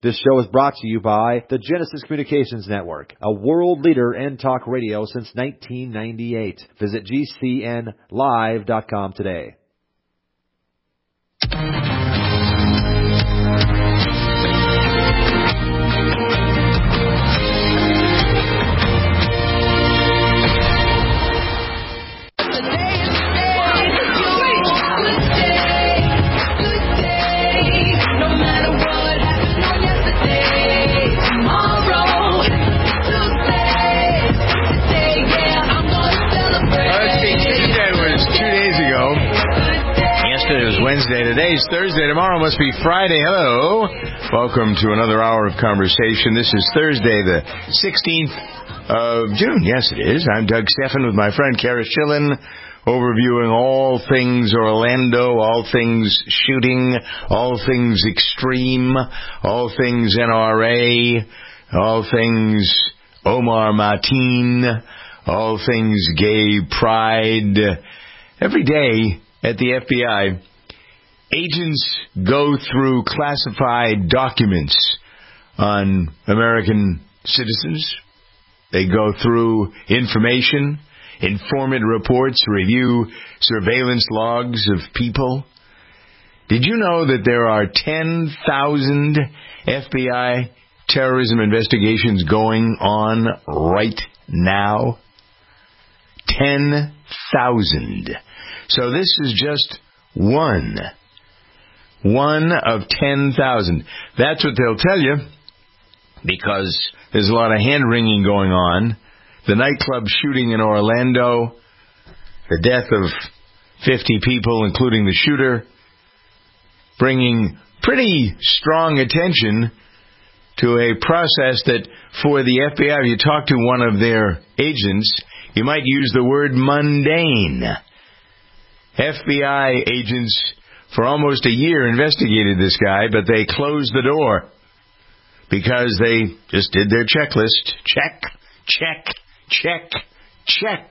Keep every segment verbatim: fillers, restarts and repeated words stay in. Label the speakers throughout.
Speaker 1: This show is brought to you by the Genesis Communications Network, a world leader in talk radio since nineteen ninety-eight. Visit G C N live dot com today.
Speaker 2: Wednesday. Today's Thursday. Tomorrow must be Friday. Hello. Welcome to another hour of conversation. This is Thursday, the sixteenth of June. Yes, it is. I'm Doug Stephan with my friend Kara Schillen, overviewing all things Orlando, all things shooting, all things extreme, all things N R A, all things Omar Mateen, all things gay pride. Every day at the F B I, agents go through classified documents on American citizens. They go through information, informant reports, review surveillance logs of people. Did you know that there are ten thousand F B I terrorism investigations going on right now? ten thousand. So this is just one. One of ten thousand. That's what they'll tell you, because there's a lot of hand-wringing going on. The nightclub shooting in Orlando, the death of fifty people, including the shooter, bringing pretty strong attention to a process that for the F B I, if you talk to one of their agents, you might use the word mundane. F B I agents for almost a year investigated this guy, but they closed the door because they just did their checklist. Check, check, check, check.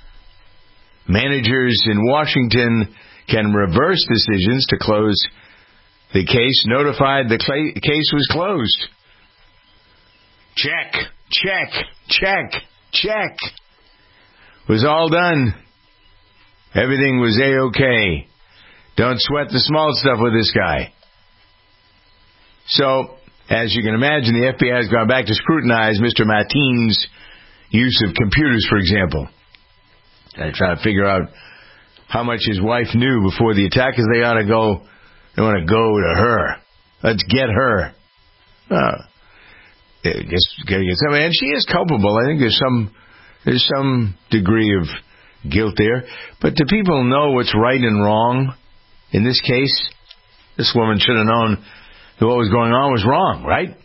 Speaker 2: Managers in Washington can reverse decisions to close the case, notified the cl- case was closed. Check, check, check, check. Was all done. Everything was A-okay. Don't sweat the small stuff with this guy. So, as you can imagine, the F B I has gone back to scrutinize Mister Mateen's use of computers, for example. They're trying to figure out how much his wife knew before the attack, because they ought to go, they want to go to her. Let's get her. Uh, just gotta get somebody. And she is culpable. I think there's some, there's some degree of guilt there. But do people know what's right and wrong in this case? This woman should have known that what was going on was wrong, right?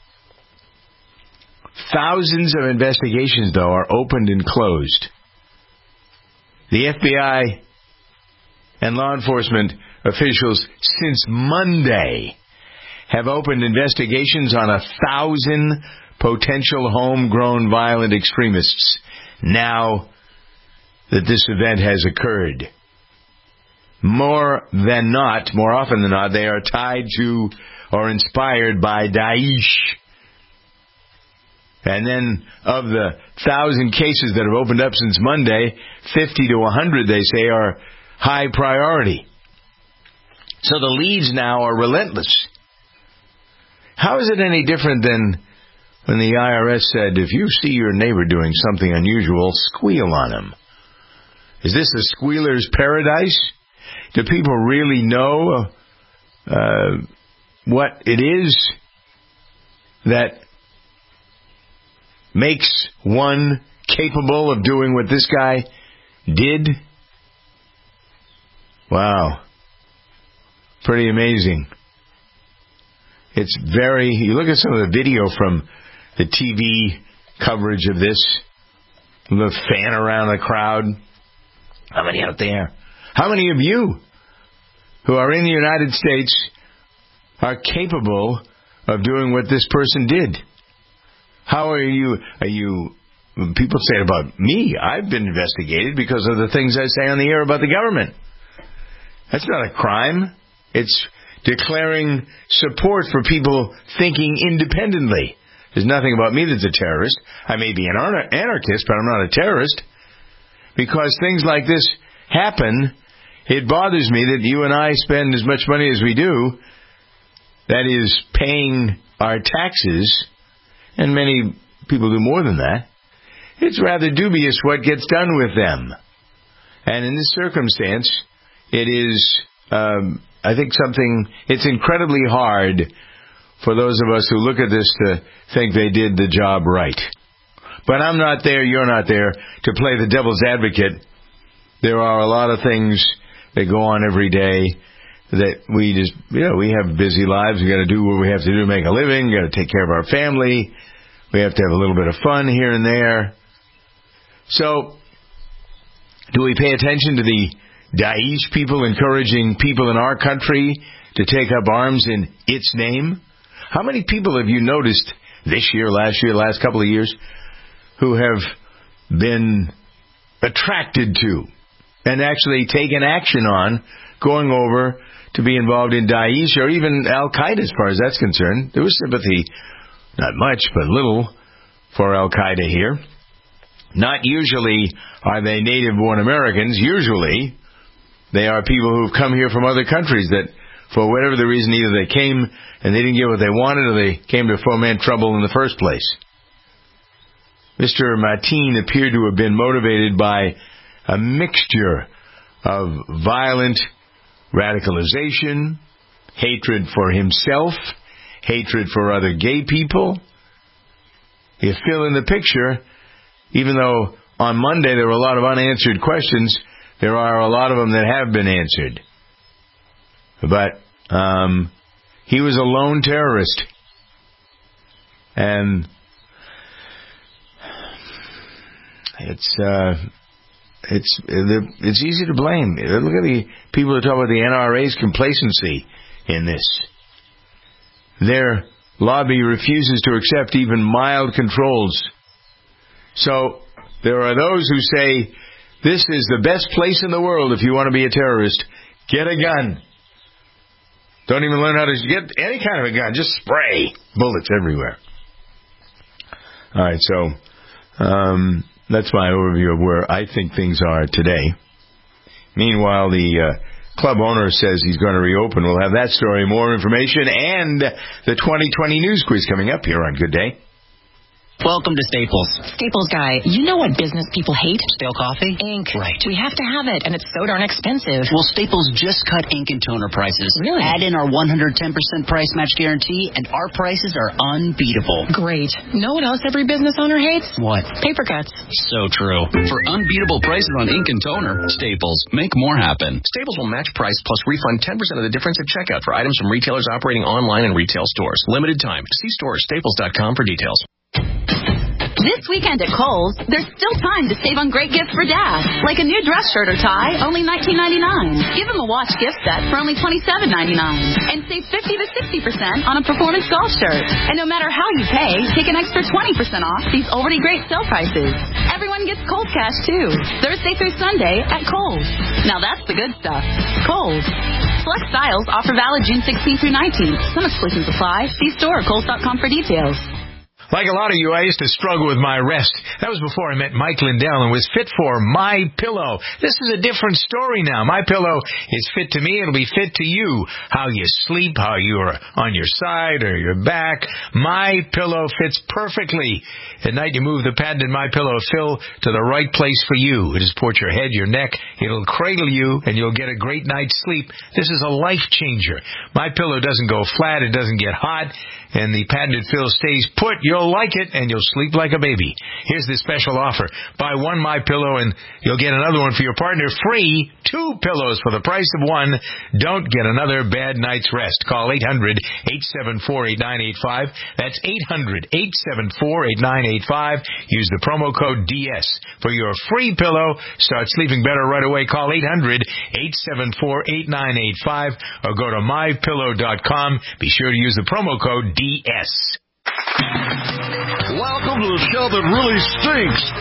Speaker 2: Thousands of investigations, though, are opened and closed. The F B I and law enforcement officials since Monday have opened investigations on a thousand potential homegrown violent extremists now that this event has occurred. More than not, more often than not, they are tied to or inspired by Daesh. And then of the thousand cases that have opened up since Monday, fifty to one hundred, they say, are high priority. So the leads now are relentless. How is it any different than when the I R S said, if you see your neighbor doing something unusual, squeal on him? Is this a squealer's paradise? Do people really know uh, what it is that makes one capable of doing what this guy did? Wow. Pretty amazing. It's very... You look at some of the video from the T V coverage of this, the fan around the crowd. How many out there? How many of you who are in the United States are capable of doing what this person did? How are you? Are you? People say about me, I've been investigated because of the things I say on the air about the government. That's not a crime. It's declaring support for people thinking independently. There's nothing about me that's a terrorist. I may be an anarchist, but I'm not a terrorist. Because things like this happen, it bothers me that you and I spend as much money as we do, that is, paying our taxes, and many people do more than that. It's rather dubious what gets done with them. And in this circumstance, it is, um, I think, something, it's incredibly hard for those of us who look at this to think they did the job right. But I'm not there, you're not there, to play the devil's advocate. There are a lot of things that go on every day that we just, you know, we have busy lives. We got to do what we have to do to make a living. We got to take care of our family. We have to have a little bit of fun here and there. So, do we pay attention to the Daesh people encouraging people in our country to take up arms in its name? How many people have you noticed this year, last year, last couple of years, who have been attracted to and actually taken action on going over to be involved in Daesh or even Al-Qaeda as far as that's concerned? There was sympathy, not much, but little, for Al-Qaeda here. Not usually are they native-born Americans. Usually they are people who've come here from other countries that, for whatever the reason, either they came and they didn't get what they wanted or they came to foment trouble in the first place. Mister Mateen appeared to have been motivated by a mixture of violent radicalization, hatred for himself, hatred for other gay people. You fill in the picture, even though on Monday there were a lot of unanswered questions, there are a lot of them that have been answered. But um, he was a lone terrorist. And it's uh, it's it's easy to blame. Look at the people who talk about the N R A's complacency in this. Their lobby refuses to accept even mild controls. So there are those who say, this is the best place in the world if you want to be a terrorist. Get a gun. Don't even learn how to get any kind of a gun. Just spray bullets everywhere. All right, so um, that's my overview of where I think things are today. Meanwhile, the uh, club owner says he's going to reopen. We'll have that story, more information, and the twenty twenty news quiz coming up here on Good Day.
Speaker 3: Welcome to Staples.
Speaker 4: Staples guy, you know what business people hate?
Speaker 3: Stale coffee?
Speaker 4: Ink.
Speaker 3: Right.
Speaker 4: We have to have it, and it's so darn expensive.
Speaker 3: Well, Staples just cut ink and toner prices.
Speaker 4: Really?
Speaker 3: Add in our one hundred ten percent price match guarantee, and our prices are unbeatable.
Speaker 4: Great. Know what else every business owner hates?
Speaker 3: What?
Speaker 4: Paper cuts.
Speaker 3: So true. For unbeatable prices on ink and toner, Staples. Make more happen.
Speaker 5: Staples will match price plus refund ten percent of the difference at checkout for items from retailers operating online and retail stores. Limited time. See store at staples dot com for details.
Speaker 6: This weekend at Kohl's, there's still time to save on great gifts for Dad, like a new dress shirt or tie, only nineteen ninety-nine. Give him a watch gift set for only twenty-seven ninety-nine, and save fifty to sixty percent on a performance golf shirt. And no matter how you pay, take an extra twenty percent off these already great sale prices. Everyone gets Kohl's Cash too, Thursday through Sunday at Kohl's. Now that's the good stuff. Kohl's. Select styles offer valid June sixteenth through nineteenth. Some exclusions apply. See store at kohls dot com for details.
Speaker 2: Like a lot of you, I used to struggle with my rest. That was before I met Mike Lindell and was fit for My Pillow. This is a different story now. My Pillow is fit to me. It'll be fit to you. How you sleep, how you're on your side or your back. My Pillow fits perfectly. At night, you move the patented My Pillow fill to the right place for you. It supports your head, your neck. It'll cradle you, and you'll get a great night's sleep. This is a life changer. My Pillow doesn't go flat. It doesn't get hot. And the patented fill stays put. You'll like it, and you'll sleep like a baby. Here's the special offer. Buy one My Pillow, and you'll get another one for your partner free. Two pillows for the price of one. Don't get another bad night's rest. Call eight hundred, eight seven four, eight nine eight five. That's eight hundred, eight seven four, eight nine eight five. Use the promo code D S for your free pillow. Start sleeping better right away. Call eight hundred, eight seven four, eight nine eight five or go to my pillow dot com. Be sure to use the promo code D S.
Speaker 7: Welcome to the show that really stinks. Odor of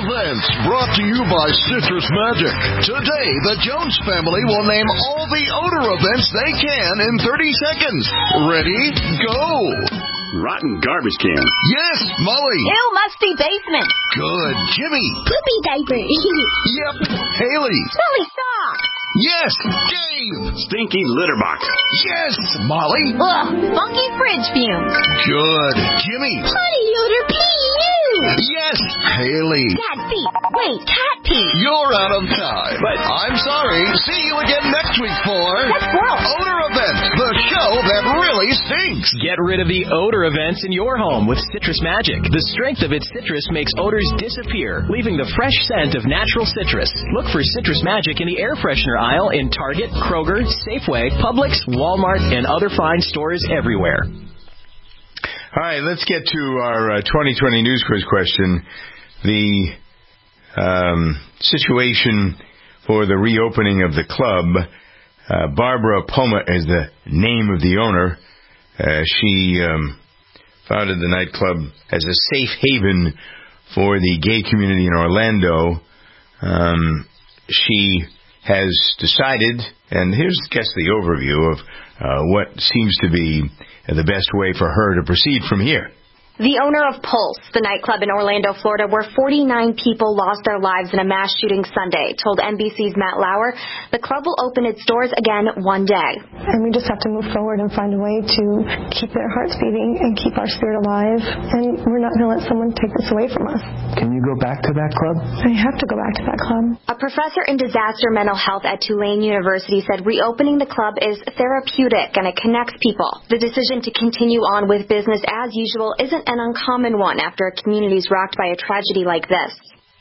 Speaker 7: Events, brought to you by Citrus Magic. Today, the Jones family will name all the odor events they can in thirty seconds. Ready? Go!
Speaker 8: Rotten garbage can.
Speaker 7: Yes, Molly.
Speaker 6: Ew, musty basement.
Speaker 7: Good. Jimmy.
Speaker 9: Poopy diaper.
Speaker 7: Yep. Haley.
Speaker 9: Smelly socks.
Speaker 7: Yes. Dave.
Speaker 8: Stinky litter box.
Speaker 7: Yes, Molly.
Speaker 6: Ugh, funky fridge fumes.
Speaker 7: Good. Jimmy.
Speaker 9: Potty odor. Pee.
Speaker 7: Yes, Haley.
Speaker 9: Cat pee. Wait, cat pee.
Speaker 7: You're out of time.
Speaker 8: But
Speaker 7: I'm sorry. See you again next week for
Speaker 6: That's gross.
Speaker 7: Odor Events, the show that really stinks.
Speaker 5: Get rid of the odor events in your home with Citrus Magic. The strength of its citrus makes odors disappear, leaving the fresh scent of natural citrus. Look for Citrus Magic in the air freshener aisle in Target, Kroger, Safeway, Publix, Walmart, and other fine stores everywhere.
Speaker 2: All right, let's get to our uh, twenty twenty News Quiz question. The um, situation for the reopening of the club. Uh, Barbara Poma is the name of the owner. Uh, she um, founded the nightclub as a safe haven for the gay community in Orlando. Um, she has decided, and here's, I guess, the overview of uh, what seems to be the best way for her to proceed from here.
Speaker 10: The owner of Pulse, the nightclub in Orlando, Florida, where forty-nine people lost their lives in a mass shooting Sunday, told N B C's Matt Lauer the club will open its doors again one day.
Speaker 11: And we just have to move forward and find a way to keep their hearts beating and keep our spirit alive. And we're not going to let someone take this away from us.
Speaker 12: Can you go back to that club?
Speaker 11: I have to go back to that club.
Speaker 10: A professor in disaster mental health at Tulane University said reopening the club is therapeutic and it connects people. The decision to continue on with business as usual isn't an uncommon one after a community is rocked by a tragedy like this.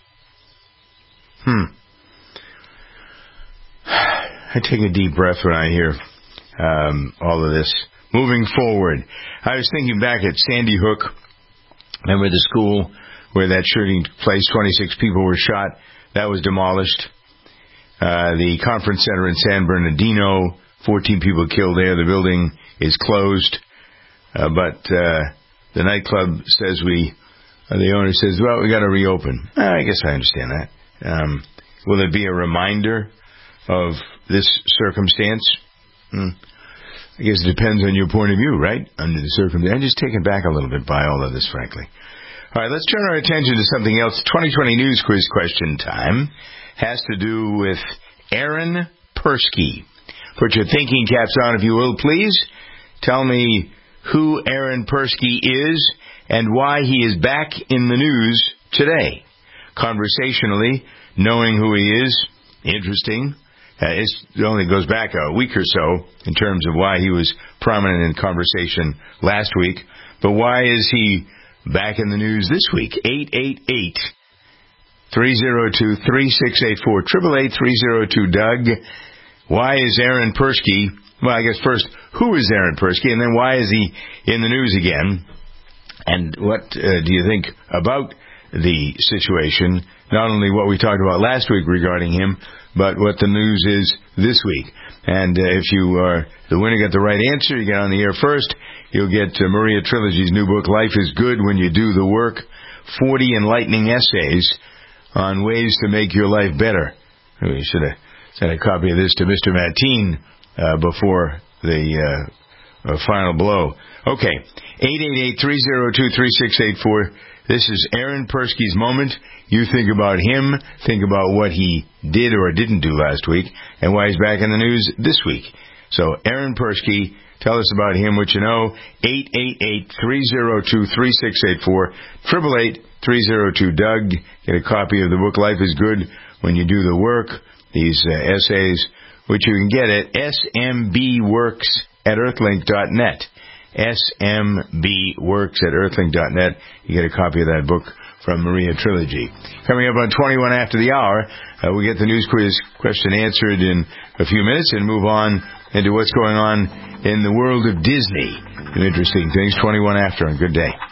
Speaker 2: Hmm. I take a deep breath when I hear um, all of this. Moving forward, I was thinking back at Sandy Hook. Remember the school where that shooting took place? twenty-six people were shot. That was demolished. Uh, the conference center in San Bernardino, fourteen people killed there. The building is closed. Uh, but uh, the nightclub says we, uh, the owner says, well, we got to reopen. Uh, I guess I understand that. Um, will it be a reminder of this circumstance? Hmm. I guess it depends on your point of view, right? Under the circumstance. I'm just taken back a little bit by all of this, frankly. All right, let's turn our attention to something else. twenty twenty News Quiz question time has to do with Aaron Persky. Put your thinking caps on, if you will, please. Tell me who Aaron Persky is and why he is back in the news today. Conversationally, knowing who he is, interesting. Uh, it's, it only goes back a week or so in terms of why he was prominent in conversation last week. But why is he back in the news this week? eight eight eight, three oh two, three six eight four, eight eight eight, three oh two, Doug. Why is Aaron Persky... Well, I guess first, who is Aaron Persky, and then why is he in the news again? And what uh, do you think about the situation? Not only what we talked about last week regarding him, but what the news is this week. And uh, if you are the winner, get the right answer, you get on the air first. You'll get uh, Maria Trilogy's new book, Life is Good When You Do the Work, forty enlightening essays on ways to make your life better. We should have sent a copy of this to Mister Mateen Uh, before the uh, uh, final blow. Okay, eight eight eight, three oh two, three six eight four. This is Aaron Persky's moment. You think about him, think about what he did or didn't do last week, and why he's back in the news this week. So, Aaron Persky, tell us about him, what you know. eight eight eight, three oh two, three six eight four, eight eight eight, three oh two, Doug. Get a copy of the book, Life is Good When You Do the Work. These uh, essays, which you can get at S M B works at earthlink dot net. S M B works at earthlink dot net. You get a copy of that book from Maria Trilogy. Coming up on twenty-one after the hour, uh, we get the news quiz question answered in a few minutes and move on into what's going on in the world of Disney. Some interesting things. twenty-one after on Good Day.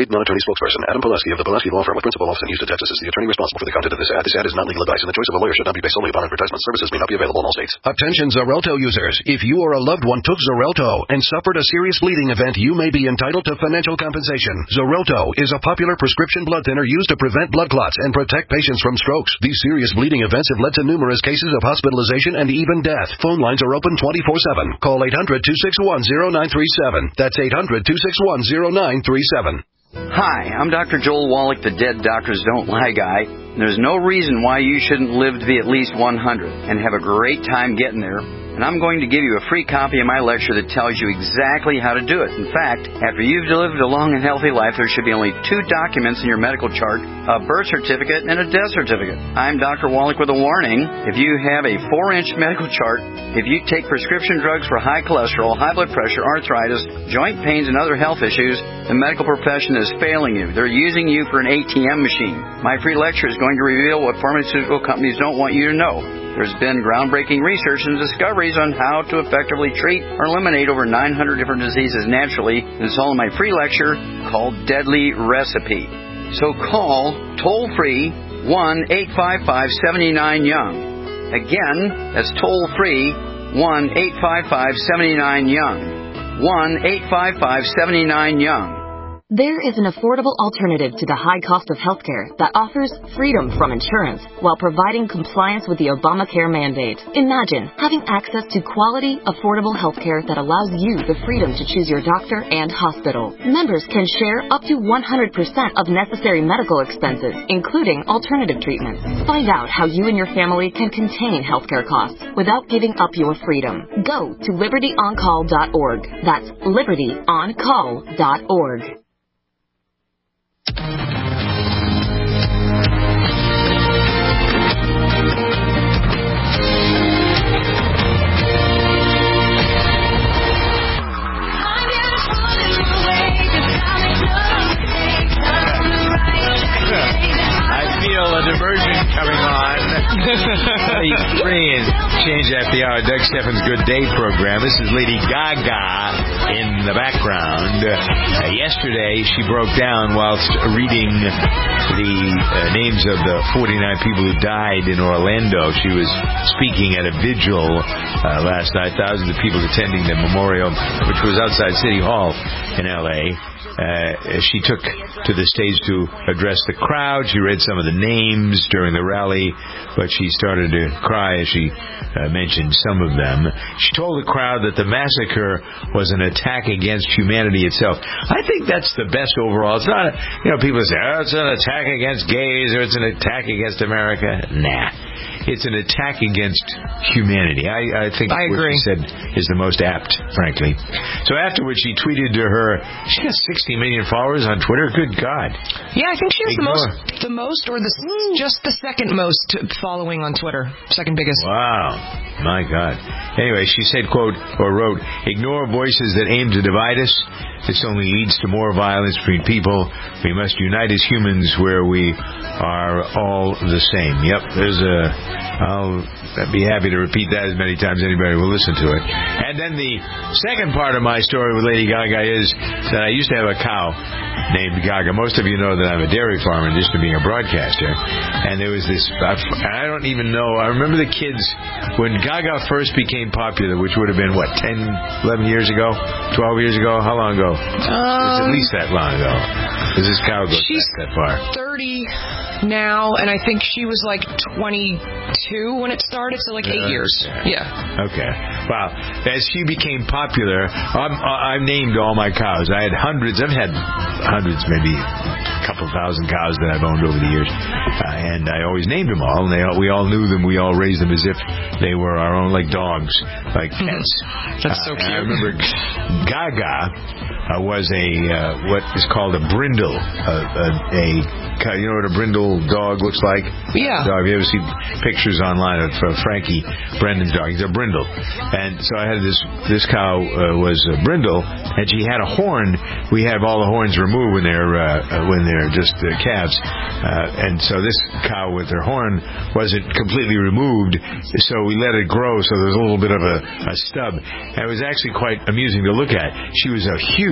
Speaker 13: Paid non-attorney spokesperson Adam Pileski of the Pileski Law Firm with principal office in Houston, Texas is the attorney responsible for the content of this ad. This ad is not legal advice, and the choice of a lawyer should not be based solely upon advertisement. Services may not be available in all states.
Speaker 14: Attention Xarelto users. If you or a loved one took Xarelto and suffered a serious bleeding event, you may be entitled to financial compensation. Xarelto is a popular prescription blood thinner used to prevent blood clots and protect patients from strokes. These serious bleeding events have led to numerous cases of hospitalization and even death. Phone lines are open twenty-four seven. Call eight hundred, two six one, zero nine three seven. That's eight hundred, two six one, zero nine three seven.
Speaker 15: Hi, I'm Doctor Joel Wallach, the Dead Doctors Don't Lie guy. There's no reason why you shouldn't live to be at least one hundred and have a great time getting there. And I'm going to give you a free copy of my lecture that tells you exactly how to do it. In fact, after you've lived a long and healthy life, there should be only two documents in your medical chart, a birth certificate and a death certificate. I'm Doctor Wallach with a warning. If you have a four-inch medical chart, if you take prescription drugs for high cholesterol, high blood pressure, arthritis, joint pains, and other health issues, the medical profession is failing you. They're using you for an A T M machine. My free lecture is going to reveal what pharmaceutical companies don't want you to know. There's been groundbreaking research and discoveries on how to effectively treat or eliminate over nine hundred different diseases naturally. It's all in my free lecture called Deadly Recipe. So call toll-free one eight five five, seven nine, young. Again, that's toll-free one eight five five, seven nine, young. one eight five five, seven nine, young.
Speaker 16: There is an affordable alternative to the high cost of healthcare that offers freedom from insurance while providing compliance with the Obamacare mandate. Imagine having access to quality, affordable healthcare that allows you the freedom to choose your doctor and hospital. Members can share up to one hundred percent of necessary medical expenses, including alternative treatments. Find out how you and your family can contain healthcare costs without giving up your freedom. Go to liberty on call dot org. That's liberty on call dot org.
Speaker 2: I feel a diversion coming on. Bring in Change After the Hour, Doug Steffens' Good Day program. This is Lady Gaga in the background. Uh, yesterday, she broke down whilst reading the uh, names of the forty-nine people who died in Orlando. She was speaking at a vigil uh, last night. Thousands of people attending the memorial, which was outside City Hall in L A Uh, she took to the stage to address the crowd. She read some of the names during the rally, but she started to cry as she uh, mentioned some of them. She told the crowd that the massacre was an attack against humanity itself. I think that's the best overall. It's not, a, you know, people say, oh, it's an attack against gays or it's an attack against America. Nah. It's an attack against humanity. I, I think I what agree. She said is the most apt, frankly. So afterwards, she tweeted to her, she has sixty million followers on Twitter. Good God.
Speaker 4: Yeah, I think she has
Speaker 2: Ignore.
Speaker 4: the most, the most or the just the second most following on Twitter. Second biggest.
Speaker 2: Wow. My God. Anyway, she said, quote, or wrote, ignore voices that aim to divide us. This only leads to more violence between people. We must unite as humans where we are all the same. Yep, there's a... I'll be happy to repeat that as many times as anybody will listen to it. And then the second part of my story with Lady Gaga is that I used to have a cow named Gaga. Most of you know that I'm a dairy farmer in addition to being a broadcaster. And there was this... I don't even know... I remember the kids... When Gaga first became popular, which would have been, what, ten, eleven years ago? twelve years ago? How long ago?
Speaker 4: Um,
Speaker 2: it's at least that long ago. Does this cow go
Speaker 4: she's
Speaker 2: back that far?
Speaker 4: thirty now, and I think she was like twenty-two when it started, so like eight uh, years. Yeah.
Speaker 2: Okay. Wow. As she became popular, I'm, I've named all my cows. I had hundreds. I've had hundreds, maybe a couple thousand cows that I've owned over the years, uh, and I always named them all. And they, we all knew them. We all raised them as if they were our own, like dogs, like pets.
Speaker 4: That's so
Speaker 2: uh,
Speaker 4: cute.
Speaker 2: I remember Gaga uh, was a uh, what is called a brindle, uh, a, a you know what a brindle dog looks like?
Speaker 4: Yeah.
Speaker 2: Dog. Have you ever seen pictures online of uh, Frankie Brendan's dog? He's a brindle, and so I had this this cow uh, was a brindle, and she had a horn. We have all the horns removed when they're uh, when they're just uh, calves, uh, and so this cow with her horn wasn't completely removed, so we let it grow. So there's a little bit of a, a stub. And it was actually quite amusing to look at. She was a huge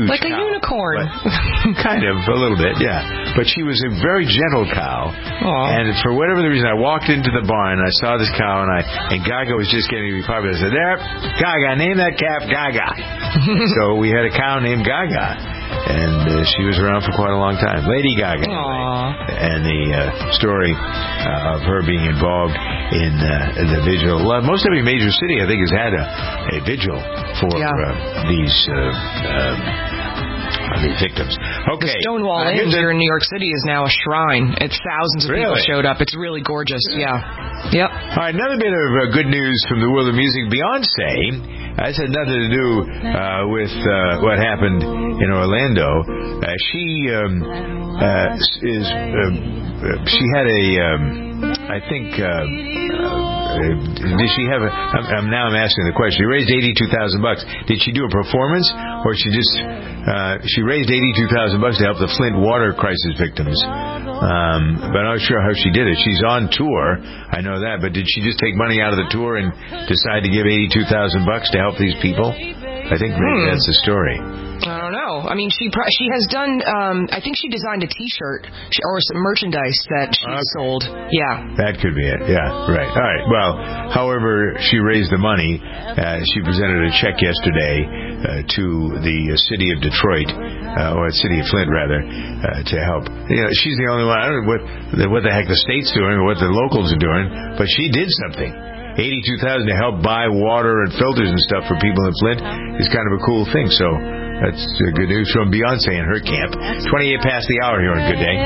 Speaker 2: huge
Speaker 4: Like
Speaker 2: cow,
Speaker 4: a unicorn.
Speaker 2: kind of, a little bit, yeah. But she was a very gentle cow.
Speaker 4: Aww.
Speaker 2: And for whatever the reason, I walked into the barn, and I saw this cow, and I and Gaga was just getting to be popular. I said, there, Gaga, name that calf Gaga. So we had a cow named Gaga. And uh, she was around for quite a long time. Lady Gaga. Anyway. And the uh, story uh, of her being involved in uh, the vigil. Well, most every major city, I think, has had a, a vigil for
Speaker 4: yeah.
Speaker 2: uh, these uh, um, these victims. Okay.
Speaker 4: The Stonewall
Speaker 2: uh,
Speaker 4: Inn here in New York City is now a shrine. It's thousands of
Speaker 2: really?
Speaker 4: people showed up. It's really gorgeous. Yeah. Yep.
Speaker 2: All right, another bit of uh, good news from the world of music. Beyonce. This had nothing to do uh, with uh, what happened in Orlando. Uh, she um, uh, is. Uh, she had a. Um, I think. Uh, uh, did she have a? I'm, I'm, now I'm asking the question. She raised eighty-two thousand bucks. Did she do a performance, or she just? Uh, she raised eighty-two thousand bucks to help the Flint water crisis victims. Um, but I'm not sure how she did it. She's on tour, I know that. But did she just take money out of the tour and decide to give eighty-two thousand bucks to help these people? I think maybe
Speaker 4: hmm.
Speaker 2: that's the story.
Speaker 4: I don't know. I mean, she pr- she has done. Um, I think she designed a T-shirt or some merchandise that she okay. sold. Yeah,
Speaker 2: that could be it. Yeah, right. All right. Well, however she raised the money, uh, she presented a check yesterday uh, to the city of Detroit, uh, or city of Flint rather, uh, to help. You know, she's the only one. I don't know what the, what the heck the state's doing or what the locals are doing, but she did something. eighty-two thousand dollars to help buy water and filters and stuff for people in Flint is kind of a cool thing. So that's uh, good news from Beyonce and her camp. twenty-eight past the hour here on Good Day.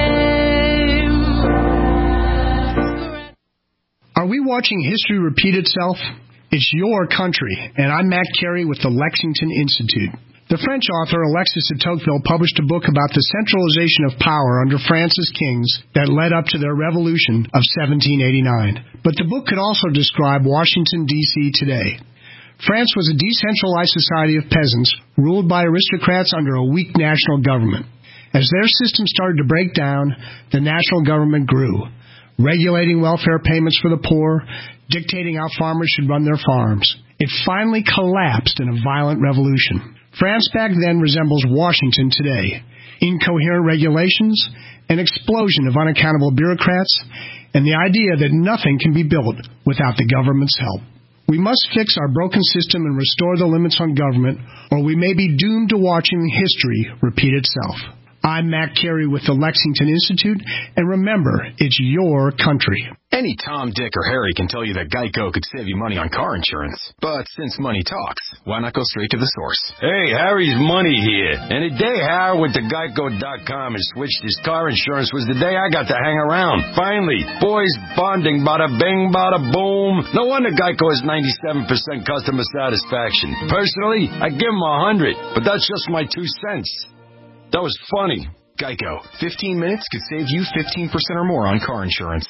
Speaker 17: Are we watching history repeat itself? It's your country, and I'm Matt Carey with the Lexington Institute. The French author Alexis de Tocqueville published a book about the centralization of power under France's kings that led up to their revolution of seventeen eighty-nine. But the book could also describe Washington, D C today. France was a decentralized society of peasants ruled by aristocrats under a weak national government. As their system started to break down, the national government grew, regulating welfare payments for the poor, dictating how farmers should run their farms. It finally collapsed in a violent revolution. France back then resembles Washington today. Incoherent regulations, an explosion of unaccountable bureaucrats, and the idea that nothing can be built without the government's help. We must fix our broken system and restore the limits on government, or we may be doomed to watching history repeat itself. I'm Matt Carey with the Lexington Institute, and remember, it's your country.
Speaker 18: Any Tom, Dick, or Harry can tell you that Geico could save you money on car insurance. But since money talks, why not go straight to the source?
Speaker 19: Hey, Harry's Money here. And the day Harry went to Geico dot com and switched his car insurance was the day I got to hang around. Finally, boys bonding, bada bing, bada boom. No wonder Geico has ninety-seven percent customer satisfaction. Personally, I give him one hundred, but that's just my two cents. That was funny.
Speaker 18: Geico. fifteen minutes could save you fifteen percent or more on car insurance.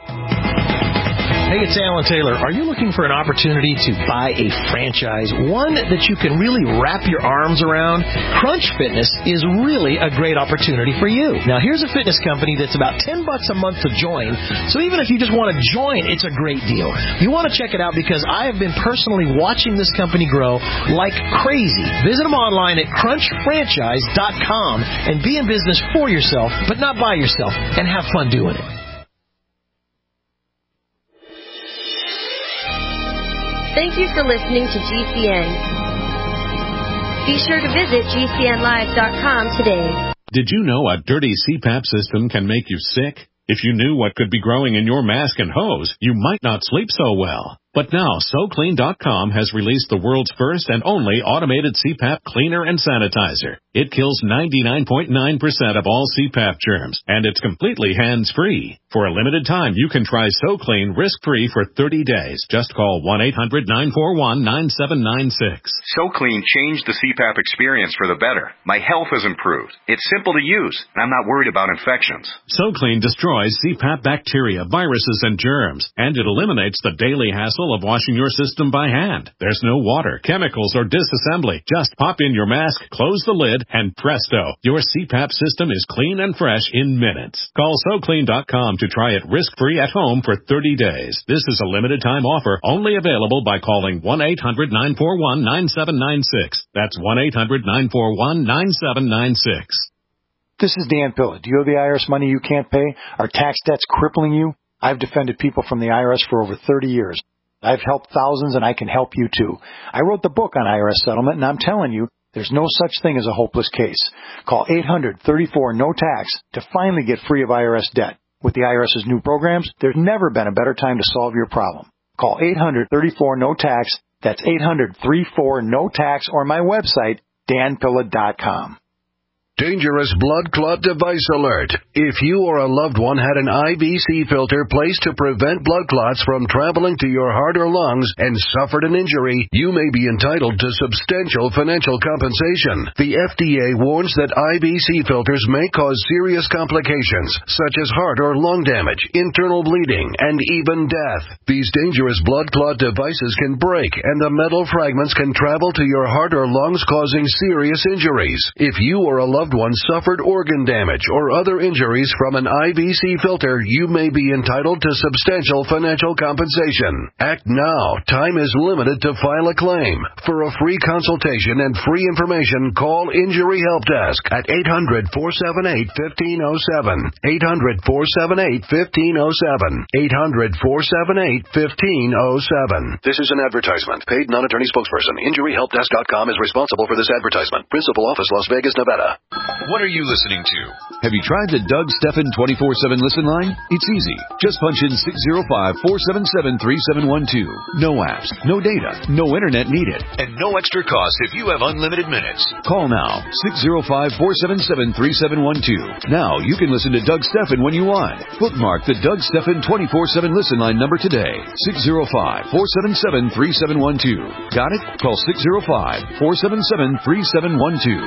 Speaker 20: Hey, it's Alan Taylor. Are you looking for an opportunity to buy a franchise, one that you can really wrap your arms around? Crunch Fitness is really a great opportunity for you. Now, here's a fitness company that's about ten bucks a month to join, so even if you just want to join, it's a great deal. You want to check it out because I have been personally watching this company grow like crazy. Visit them online at crunch franchise dot com and be in business for yourself, but not by yourself, and have fun doing it.
Speaker 21: Thank you for listening to G C N. Be sure to visit G C N live dot com today.
Speaker 22: Did you know a dirty C PAP system can make you sick? If you knew what could be growing in your mask and hose, you might not sleep so well. But now, So Clean dot com has released the world's first and only automated C PAP cleaner and sanitizer. It kills ninety-nine point nine percent of all C PAP germs, and it's completely hands-free. For a limited time, you can try So Clean risk-free for thirty days. Just call one eight hundred nine four one nine seven nine six.
Speaker 23: So Clean changed the C PAP experience for the better. My health has improved. It's simple to use, and I'm not worried about infections.
Speaker 22: So Clean destroys C PAP bacteria, viruses, and germs, and it eliminates the daily hassle capable of washing your system by hand. There's no water, chemicals, or disassembly. Just pop in your mask, close the lid, and presto, your C PAP system is clean and fresh in minutes. Call so clean dot com to try it risk-free at home for thirty days. This is a limited-time offer, only available by calling one eight hundred nine four one nine seven nine six. That's one eight hundred nine four one nine seven nine six.
Speaker 1: This is Dan Pilla. Do you owe the I R S money you can't pay? Are tax debts crippling you? I've defended people from the I R S for over thirty years. I've helped thousands, and I can help you too. I wrote the book on I R S settlement, and I'm telling you, there's no such thing as a hopeless case. Call eight hundred thirty-four no tax to finally get free of I R S debt. With the IRS's new programs, there's never been a better time to solve your problem. Call eight hundred thirty-four no tax. That's eight hundred thirty-four no tax, or my website, dan pilla dot com.
Speaker 14: Dangerous blood clot device alert. If you or a loved one had an I V C filter placed to prevent blood clots from traveling to your heart or lungs and suffered an injury, you may be entitled to substantial financial compensation. The F D A warns that I V C filters may cause serious complications, such as heart or lung damage, internal bleeding, and even death. These dangerous blood clot devices can break, and the metal fragments can travel to your heart or lungs, causing serious injuries. If you or a loved one suffered organ damage or other injuries from an I V C filter, you may be entitled to substantial financial compensation. Act now. Time is limited to file a claim. For a free consultation and free information, call Injury Help Desk at eight hundred four seven eight one five zero seven. eight hundred four seven eight one five zero seven. eight hundred four seven eight one five zero seven.
Speaker 13: This is an advertisement. Paid non-attorney spokesperson. Injury Help Desk dot com is responsible for this advertisement. Principal office, Las Vegas, Nevada.
Speaker 3: What are you listening to? Have you tried the Doug Stephan twenty-four seven listen line? It's easy. Just punch in six zero five, four seven seven, three seven one two. No apps, no data, no internet needed, and no extra cost if you have unlimited minutes. Call now, six zero five, four seven seven, three seven one two. Now you can listen to Doug Stephan when you want. Bookmark the Doug Stephan twenty-four seven listen line number today, six zero five, four seven seven, three seven one two. Got it? Call six zero five, four seven seven, three seven one two.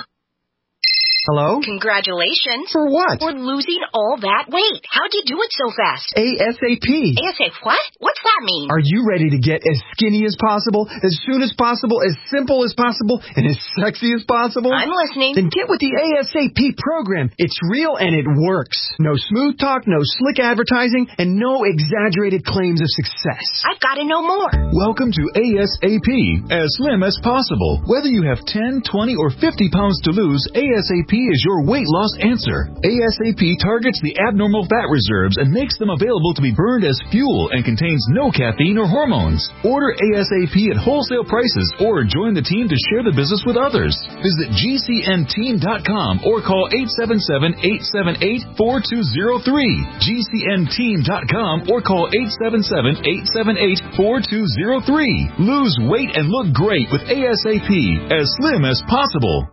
Speaker 9: Hello?
Speaker 24: Congratulations.
Speaker 9: For what?
Speaker 24: For losing all that weight. How'd you do it so fast?
Speaker 9: ASAP.
Speaker 24: ASAP what? What's that mean?
Speaker 9: Are you ready to get as skinny as possible, as soon as possible, as simple as possible, and as sexy as possible?
Speaker 24: I'm listening.
Speaker 9: Then get with the ASAP program. It's real and it works. No smooth talk, no slick advertising, and no exaggerated claims of success.
Speaker 24: I've got to know more.
Speaker 25: Welcome to ASAP, as slim as possible. Whether you have ten, twenty, or fifty pounds to lose, ASAP is your weight loss answer. ASAP targets the abnormal fat reserves and makes them available to be burned as fuel and contains no caffeine or hormones. Order ASAP at wholesale prices or join the team to share the business with others. Visit G C N team dot com or call eight seven seven, eight seven eight, four two zero three. G C N team dot com or call eight seven seven, eight seven eight, four two zero three. Lose weight and look great with ASAP, as slim as possible.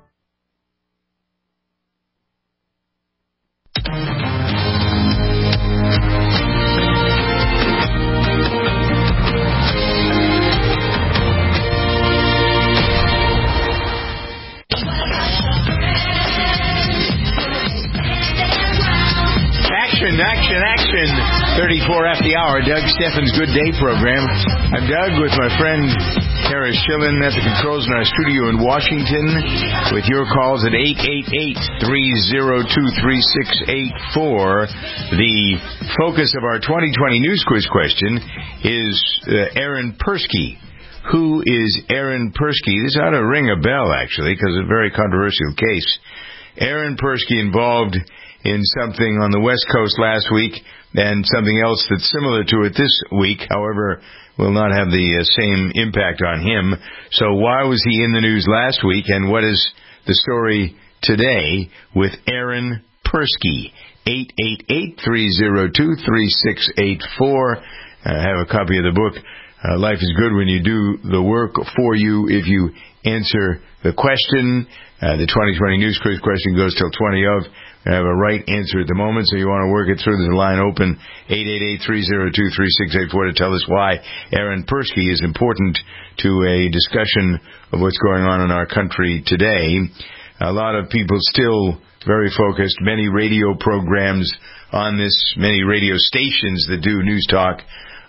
Speaker 2: Action, action, action. thirty-four after the hour, Doug Stephan's Good Day program. I'm Doug with my friend Tara Schillen at the controls in our studio in Washington with your calls at eight eight eight, three zero two, three six eight four. The focus of our twenty twenty News Quiz question is uh, Aaron Persky. Who is Aaron Persky? This ought to ring a bell, actually, because it's a very controversial case. Aaron Persky involved in something on the West Coast last week and something else that's similar to it this week, however, will not have the uh, same impact on him. So why was he in the news last week, and what is the story today with Aaron Persky? eight eight eight, three zero two, three six eight four. I have a copy of the book, uh, Life is Good When You Do the Work for You If You Answer the Question. Uh, the twenty twenty News Quiz question goes till twenty of. I have a right answer at the moment, so you want to work it through. There's a line open, eight eight eight, three zero two, three six eight four, to tell us why Aaron Persky is important to a discussion of what's going on in our country today. A lot of people still very focused, many radio programs on this, many radio stations that do news talk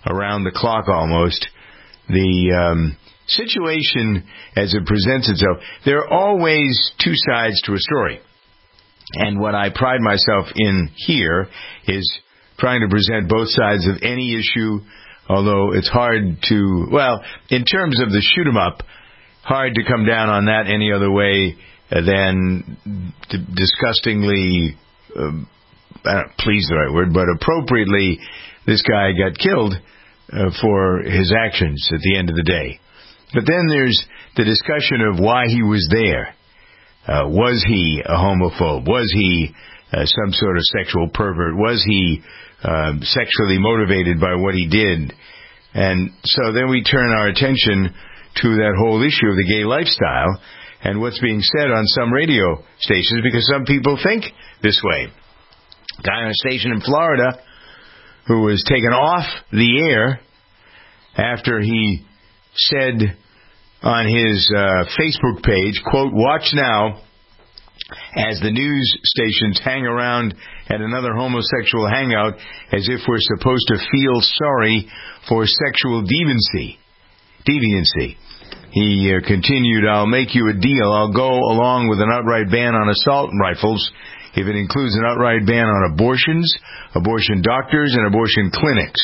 Speaker 2: around the clock almost. The um, situation as it presents itself, there are always two sides to a story. And what I pride myself in here is trying to present both sides of any issue, although it's hard to, well, in terms of the shoot 'em up, hard to come down on that any other way than d- disgustingly, uh, I don't, please the right word, but appropriately, this guy got killed uh, for his actions at the end of the day. But then there's the discussion of why he was there. Uh, was he a homophobe? Was he uh, some sort of sexual pervert? Was he uh, sexually motivated by what he did? And so then we turn our attention to that whole issue of the gay lifestyle and what's being said on some radio stations, because some people think this way. A guy on a station in Florida who was taken off the air after he said on his uh, Facebook page, quote, "Watch now as the news stations hang around at another homosexual hangout as if we're supposed to feel sorry for sexual deviancy." Deviancy. He uh, continued, "I'll make you a deal. I'll go along with an outright ban on assault rifles if it includes an outright ban on abortions, abortion doctors, and abortion clinics."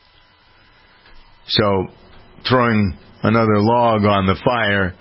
Speaker 2: So, throwing another log on the fire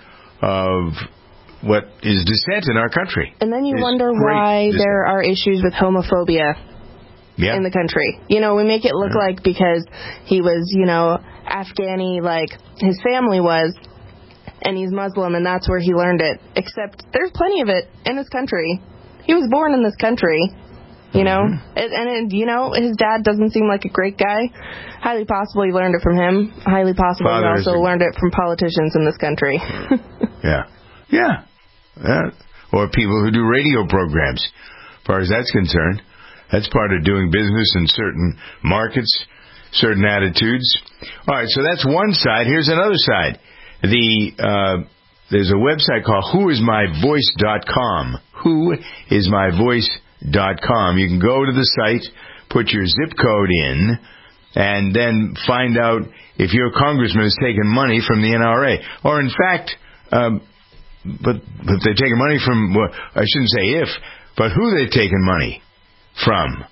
Speaker 2: of what is dissent in our country.
Speaker 5: And then you
Speaker 2: It's
Speaker 5: wonder
Speaker 2: great
Speaker 5: why
Speaker 2: dissent.
Speaker 5: there are issues with homophobia
Speaker 2: yeah.
Speaker 5: in the country. You know, we make it look
Speaker 2: yeah.
Speaker 5: like because he was, you know, Afghani, like his family was, and he's Muslim, and that's where he learned it. Except there's plenty of it in this country. He was born in this country, you know, mm-hmm. it, and, it, you know, his dad doesn't seem like a great guy. Highly possible he learned it from him. Highly possible
Speaker 2: Father
Speaker 5: he also
Speaker 2: a...
Speaker 5: learned it from politicians in this country.
Speaker 2: yeah. Yeah. Yeah. Or people who do radio programs. As far as that's concerned, that's part of doing business in certain markets, certain attitudes. All right, so that's one side. Here's another side. The uh, there's a website called who is my voice dot com. who is my voice dot com. You can go to the site, put your zip code in, and then find out if your congressman is taking money from the N R A. Or, in fact, um, but if they're taking money from, well, I shouldn't say if, but who they're taking money from.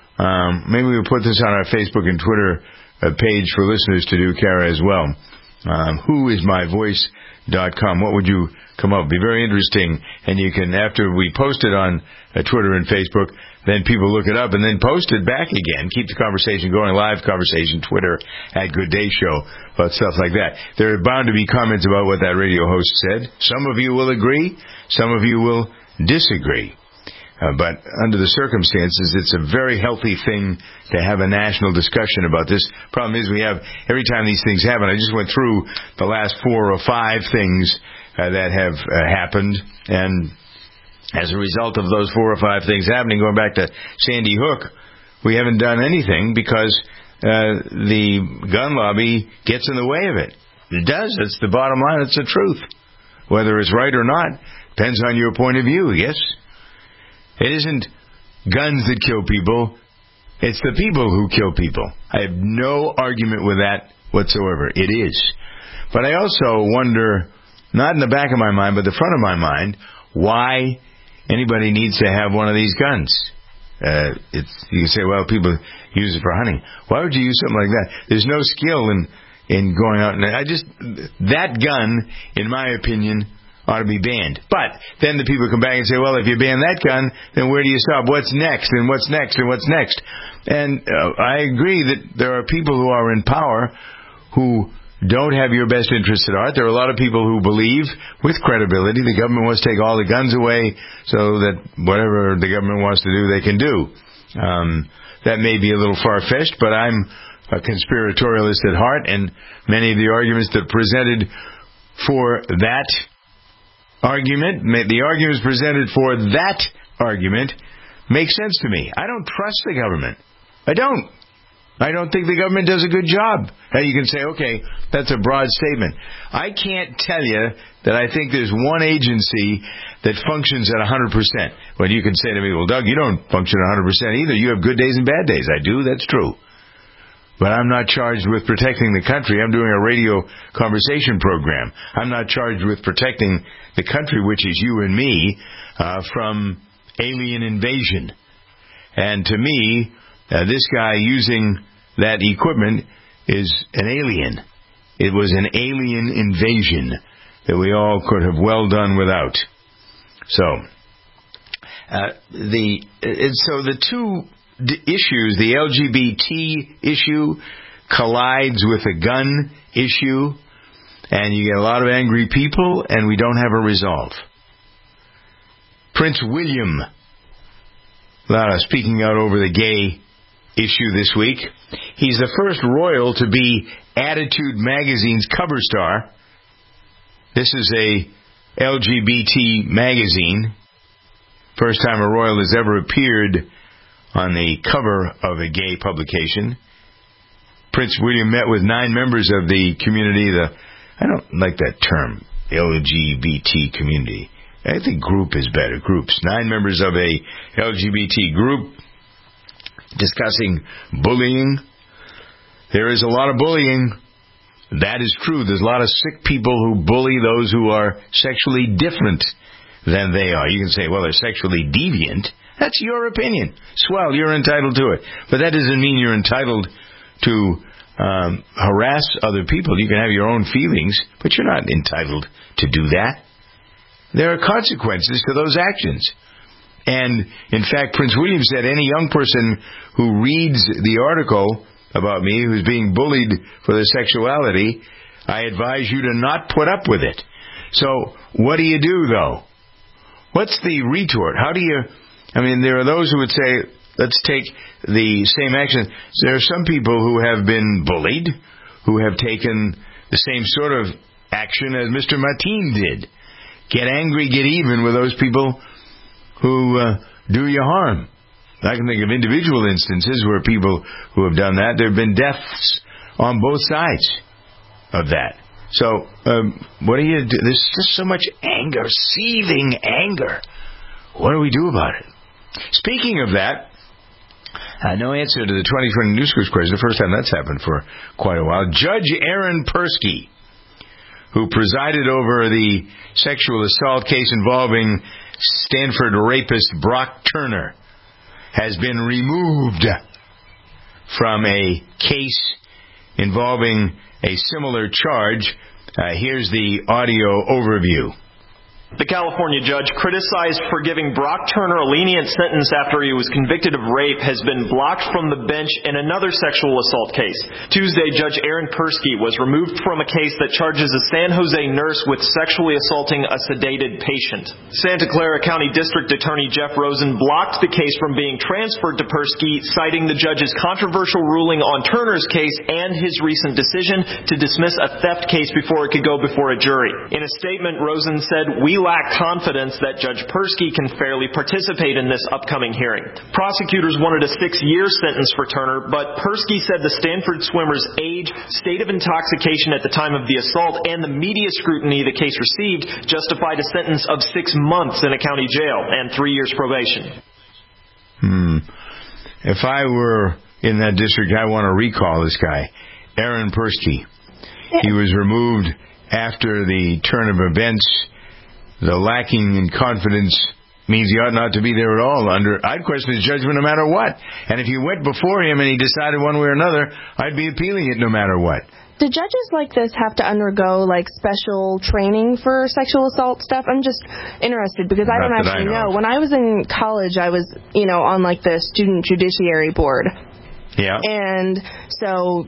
Speaker 2: Um, maybe we'll put this on our Facebook and Twitter uh, page for listeners to do, Kara, as well. Um, who is my voice dot com. What would you come up with? Be very interesting. And you can, after we post it on uh, Twitter and Facebook, then people look it up and then post it back again. Keep the conversation going. Live conversation, Twitter at Good Day Show, about stuff like that. There are bound to be comments about what that radio host said. Some of you will agree. Some of you will disagree. Uh, but under the circumstances, it's a very healthy thing to have a national discussion about this. Problem is, we have, every time these things happen, I just went through the last four or five things uh, that have uh, happened, and as a result of those four or five things happening, going back to Sandy Hook, we haven't done anything because uh, the gun lobby gets in the way of it. It does. It's the bottom line. It's the truth. Whether it's right or not depends on your point of view, yes? It isn't guns that kill people. It's the people who kill people. I have no argument with that whatsoever. It is. But I also wonder, not in the back of my mind, but the front of my mind, why anybody needs to have one of these guns. Uh, it's, you can say, well, people use it for hunting. Why would you use something like that? There's no skill in, in going out. And I just, that gun, in my opinion, ought to be banned. But then the people come back and say, well, if you ban that gun, then where do you stop? What's next? And what's next? And what's next? And uh, I agree that there are people who are in power who don't have your best interests at heart. There are a lot of people who believe, with credibility, the government wants to take all the guns away so that whatever the government wants to do, they can do. Um, that may be a little far-fetched, but I'm a conspiratorialist at heart, and many of the arguments that are presented for that argument, the arguments presented for that argument make sense to me. I don't trust the government. I don't. I don't think the government does a good job. Now you can say, okay, that's a broad statement. I can't tell you that I think there's one agency that functions at one hundred percent. Well, you can say to me, well, Doug, you don't function at one hundred percent either. You have good days and bad days. I do. That's true. But I'm not charged with protecting the country. I'm doing a radio conversation program. I'm not charged with protecting the country, which is you and me, uh, from alien invasion. And to me, uh, this guy using that equipment is an alien. It was an alien invasion that we all could have well done without. So, uh, the uh, so the two d- issues, the L G B T issue collides with the gun issue, and you get a lot of angry people, and we don't have a resolve. Prince William, uh, speaking out over the gay issue this week. He's the first royal to be Attitude magazine's cover star. This is a L G B T magazine. First time a royal has ever appeared on the cover of a gay publication. Prince William met with nine members of the community. The I don't like that term, L G B T community. I think group is better. Groups. Nine members of a L G B T group discussing bullying. There is a lot of bullying. That is true. There's a lot of sick people who bully those who are sexually different than they are. You can say, well, they're sexually deviant. That's your opinion. Swell, you're entitled to it. But that doesn't mean you're entitled to um, harass other people. You can have your own feelings, but you're not entitled to do that. There are consequences to those actions. And, in fact, Prince William said any young person who reads the article about me who's being bullied for their sexuality, I advise you to not put up with it. So, what do you do, though? What's the retort? How do you... I mean, there are those who would say, let's take the same action. There are some people who have been bullied, who have taken the same sort of action as Mister Mateen did. Get angry, get even with those people who uh, do you harm. I can think of individual instances where people who have done that, there have been deaths on both sides of that. So, um, what do you do? There's just so much anger, seething anger. What do we do about it? Speaking of that, uh, no answer to the twenty twenty News Quiz question. The first time that's happened for quite a while. Judge Aaron Persky, who presided over the sexual assault case involving Stanford rapist Brock Turner, has been removed from a case involving a similar charge. Uh, here's the audio overview.
Speaker 6: The California judge criticized for giving Brock Turner a lenient sentence after he was convicted of rape has been blocked from the bench in another sexual assault case. Tuesday, Judge Aaron Persky was removed from a case that charges a San Jose nurse with sexually assaulting a sedated patient. Santa Clara County District Attorney Jeff Rosen blocked the case from being transferred to Persky, citing the judge's controversial ruling on Turner's case and his recent decision to dismiss a theft case before it could go before a jury. In a statement, Rosen said, "We lack confidence that Judge Persky can fairly participate in this upcoming hearing." Prosecutors wanted a six-year sentence for Turner, but Persky said the Stanford swimmer's age, state of intoxication at the time of the assault, and the media scrutiny the case received justified a sentence of six months in a county jail and three years probation.
Speaker 2: Hmm. If I were in that district, I want to recall this guy, Aaron Persky. He was removed after the turn of events. The lacking in confidence means he ought not to be there at all. Under, I'd question his judgment no matter what. And if you went before him and he decided one way or another, I'd be appealing it no matter what.
Speaker 5: Do judges like this have to undergo, like, special training for sexual assault stuff? I'm just interested because I
Speaker 2: Not
Speaker 5: don't
Speaker 2: that
Speaker 5: actually
Speaker 2: I know.
Speaker 5: know. When I was in college, I was, you know, on, like, the student judiciary board.
Speaker 2: Yeah.
Speaker 5: And so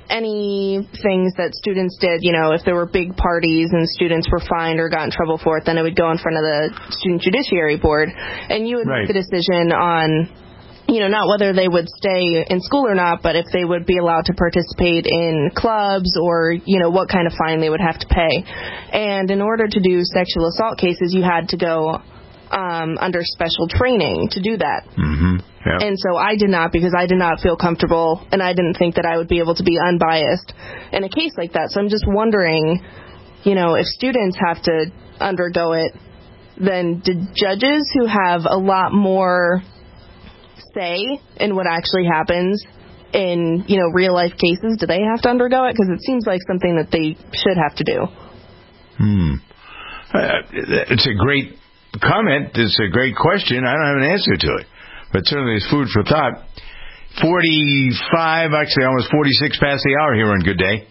Speaker 5: any things that students did, you know, if there were big parties and students were fined or got in trouble for it, then it would go in front of the student judiciary board. And you would
Speaker 2: Right.
Speaker 5: make a decision on, you know, not whether they would stay in school or not, but if they would be allowed to participate in clubs or, you know, what kind of fine they would have to pay. And in order to do sexual assault cases, you had to go um, under special training to do that.
Speaker 2: Mm-hmm. Yep.
Speaker 5: And so I did not, because I did not feel comfortable, and I didn't think that I would be able to be unbiased in a case like that. So I'm just wondering, you know, if students have to undergo it, then did judges who have a lot more say in what actually happens in, you know, real life cases, do they have to undergo it? Because it seems like something that they should have to do.
Speaker 2: Hmm. Uh, it's a great comment. It's a great question. I don't have an answer to it, but certainly it's food for thought. forty-five, actually almost forty-six past the hour here on Good Day.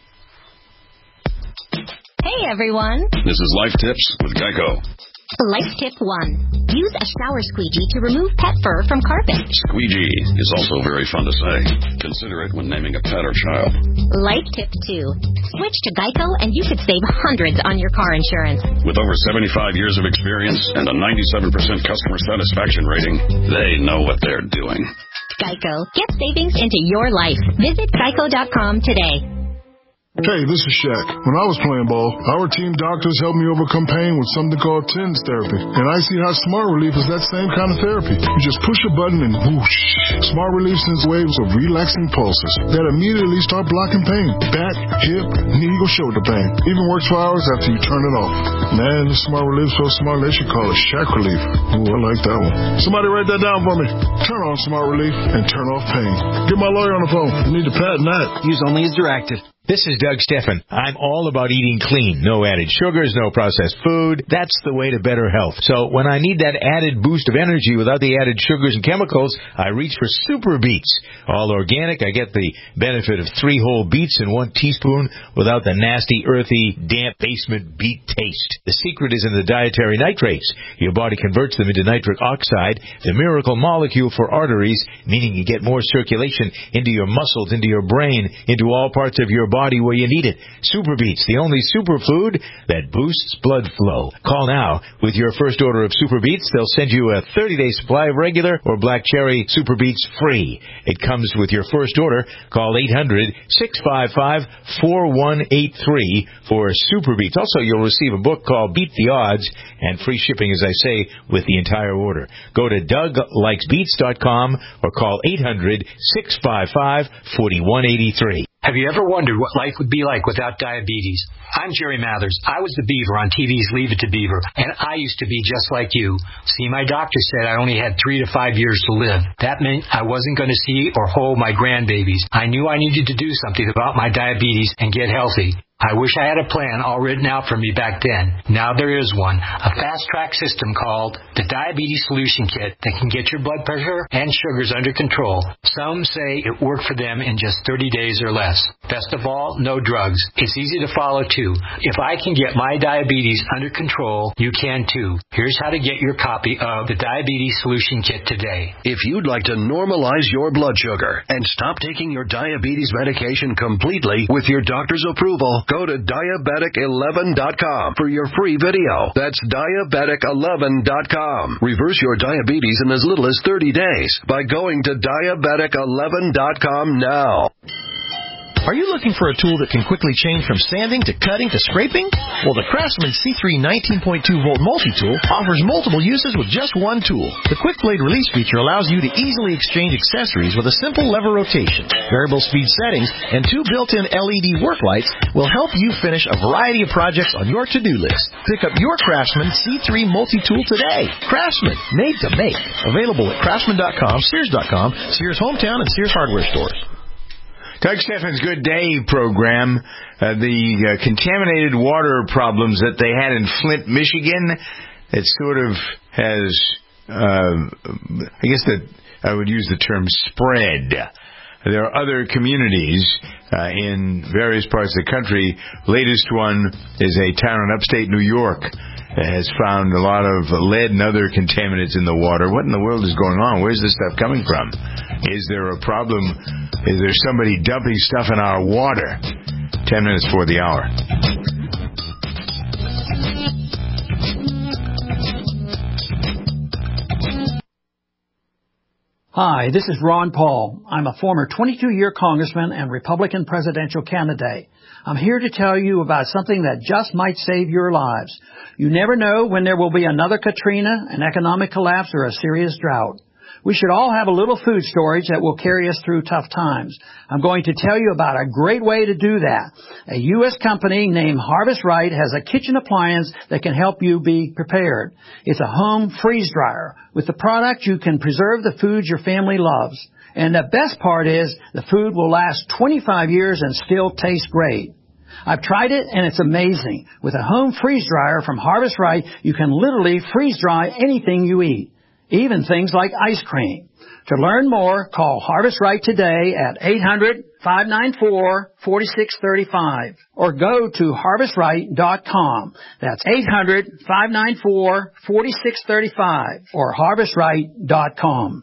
Speaker 21: Hey, everyone.
Speaker 3: This is Life Tips with Geico.
Speaker 21: Life Tip one. Use a shower squeegee to remove pet fur from carpet.
Speaker 3: Squeegee is also very fun to say. Consider it when naming a pet or child.
Speaker 21: Life Tip two. Switch to Geico and you could save hundreds on your car insurance.
Speaker 3: With over seventy-five years of experience and a ninety-seven percent customer satisfaction rating, they know what they're doing.
Speaker 21: Geico. Get savings into your life. Visit geico dot com today.
Speaker 7: Hey, this is Shaq. When I was playing ball, our team doctors helped me overcome pain with something called TENS therapy. And I see how Smart Relief is that same kind of therapy. You just push a button and whoosh. Smart Relief sends waves of relaxing pulses that immediately start blocking pain. Back, hip, knee, or shoulder pain. Even works for hours after you turn it off. Man, this Smart Relief is so smart they should call it Shaq Relief. Ooh, I like that one. Somebody write that down for me. Turn on Smart Relief and turn off pain. Get my lawyer on the phone. You need to patent that.
Speaker 8: Use only as directed.
Speaker 2: This is Doug Steffen. I'm all about eating clean. No added sugars, no processed food. That's the way to better health. So when I need that added boost of energy without the added sugars and chemicals, I reach for Super Beets. All organic, I get the benefit of three whole beets in one teaspoon without the nasty, earthy, damp basement beet taste. The secret is in the dietary nitrates. Your body converts them into nitric oxide, the miracle molecule for arteries, meaning you get more circulation into your muscles, into your brain, into all parts of your body. body where you need it. Super Beets, the only superfood that boosts blood flow. Call now. With your first order of Super Beets, they'll send you a thirty-day supply of regular or black cherry Super Beets free. It comes with your first order. Call eight hundred, six five five, four one eight three for Super Beets. Also, you'll receive a book called Beat the Odds and free shipping, as I say, with the entire order. Go to doug likes beets dot com or call eight hundred, six five five, four one eight three.
Speaker 10: Have you ever wondered what life would be like without diabetes? I'm Jerry Mathers. I was the Beaver on T V's Leave It to Beaver, and I used to be just like you. See, my doctor said I only had three to five years to live. That meant I wasn't going to see or hold my grandbabies. I knew I needed to do something about my diabetes and get healthy. I wish I had a plan all written out for me back then. Now there is one. A fast-track system called the Diabetes Solution Kit that can get your blood pressure and sugars under control. Some say it worked for them in just thirty days or less. Best of all, no drugs. It's easy to follow, too. If I can get my diabetes under control, you can, too. Here's how to get your copy of the Diabetes Solution Kit today.
Speaker 14: If you'd like to normalize your blood sugar and stop taking your diabetes medication completely with your doctor's approval, go to diabetic eleven dot com for your free video. That's diabetic eleven dot com. Reverse your diabetes in as little as thirty days by going to diabetic eleven dot com now.
Speaker 20: Are you looking for a tool that can quickly change from sanding to cutting to scraping? Well, the Craftsman C three nineteen point two volt multi-tool offers multiple uses with just one tool. The quick blade release feature allows you to easily exchange accessories with a simple lever rotation. Variable speed settings and two built-in L E D work lights will help you finish a variety of projects on your to-do list. Pick up your Craftsman C three multi-tool today. Craftsman, made to make. Available at craftsman dot com, sears dot com, Sears Hometown, and Sears Hardware stores.
Speaker 2: Doug Steffen's Good Day program, uh, the uh, contaminated water problems that they had in Flint, Michigan, it sort of has, uh, I guess that I would use the term spread. There are other communities uh, in various parts of the country. Latest one is a town in upstate New York that has found a lot of lead and other contaminants in the water. What in the world is going on? Where's this stuff coming from? Is there a problem? Is there somebody dumping stuff in our water? Ten minutes before the hour.
Speaker 11: Hi, this is Ron Paul. I'm a former twenty-two-year congressman and Republican presidential candidate. I'm here to tell you about something that just might save your lives. You never know when there will be another Katrina, an economic collapse, or a serious drought. We should all have a little food storage that will carry us through tough times. I'm going to tell you about a great way to do that. A U S company named Harvest Right has a kitchen appliance that can help you be prepared. It's a home freeze dryer. With the product, you can preserve the foods your family loves. And the best part is the food will last twenty-five years and still taste great. I've tried it, and it's amazing. With a home freeze dryer from Harvest Right, you can literally freeze dry anything you eat, even things like ice cream. To learn more, call Harvest Right today at eight hundred, five nine four, four six three five or go to harvest right dot com. That's eight hundred, five nine four, four six three five or harvest right dot com.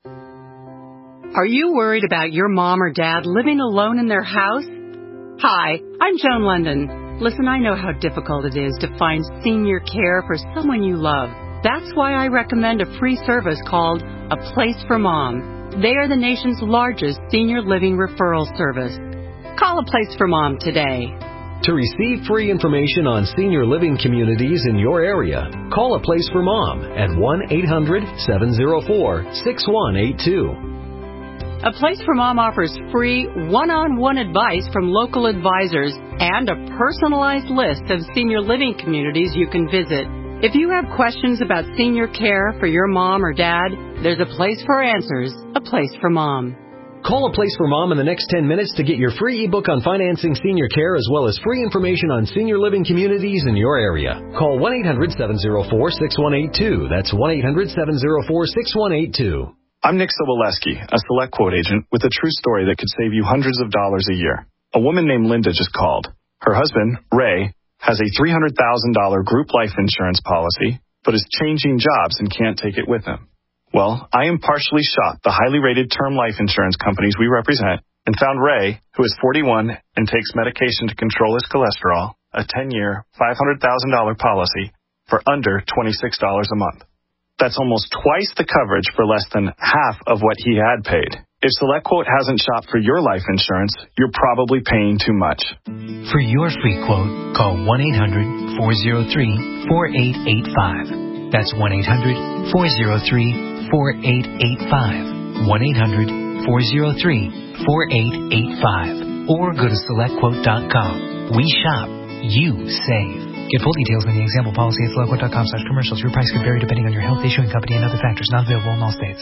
Speaker 4: Are you worried about your mom or dad living alone in their house? Hi, I'm Joan London. Listen, I know how difficult it is to find senior care for someone you love. That's why I recommend a free service called A Place for Mom. They are the nation's largest senior living referral service. Call A Place for Mom today.
Speaker 8: To receive free information on senior living communities in your area, call A Place for Mom at one eight hundred, seven oh four, six one eight two.
Speaker 4: A Place for Mom offers free one-on-one advice from local advisors and a personalized list of senior living communities you can visit. If you have questions about senior care for your mom or dad, there's a place for answers, A Place for Mom.
Speaker 8: Call A Place for Mom in the next ten minutes to get your free ebook on financing senior care as well as free information on senior living communities in your area. Call one eight hundred, seven oh four, six one eight two. That's one eight hundred, seven oh four, six one eight two.
Speaker 12: I'm Nick Soboleski, a Select Quote agent with a true story that could save you hundreds of dollars a year. A woman named Linda just called. Her husband, Ray, has a three hundred thousand dollars group life insurance policy, but is changing jobs and can't take it with him. Well, I impartially shopped the highly rated term life insurance companies we represent and found Ray, who is forty-one and takes medication to control his cholesterol, a ten-year, five hundred thousand dollars policy for under twenty-six dollars a month. That's almost twice the coverage for less than half of what he had paid. If SelectQuote hasn't shopped for your life insurance, you're probably paying too much.
Speaker 15: For your free quote, call one eight hundred, four oh three, four eight eight five. That's one eight hundred, four oh three, four eight eight five. one eight hundred, four oh three, four eight eight five. Or go to select quote dot com. We shop. You save. Get full details in the example policy at select quote dot com slash commercials. Your price could vary depending on your health, issuing company, and other factors. Not available in all states.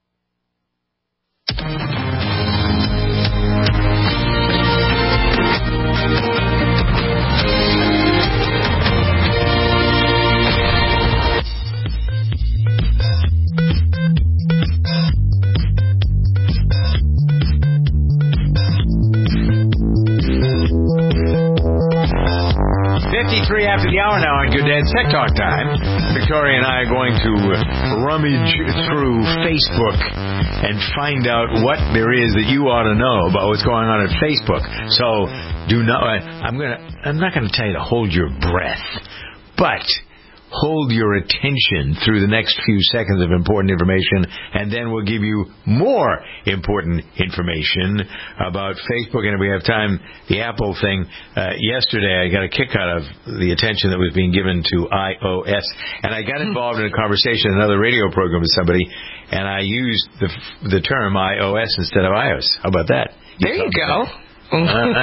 Speaker 2: fifty-three after the hour now on Good Dad Tech Talk time. Victoria and I are going to rummage through Facebook and find out what there is that you ought to know about what's going on at Facebook. So do not. I'm gonna. I'm not going to tell you to hold your breath, but hold your attention through the next few seconds of important information, and then we'll give you more important information about Facebook. And if we have time, the Apple thing. Uh, yesterday, I got a kick out of the attention that was being given to iOS, and I got involved in a conversation in another radio program with somebody, and I used the the term iOS instead of iOS. How about that? You
Speaker 16: there you go.
Speaker 2: Uh,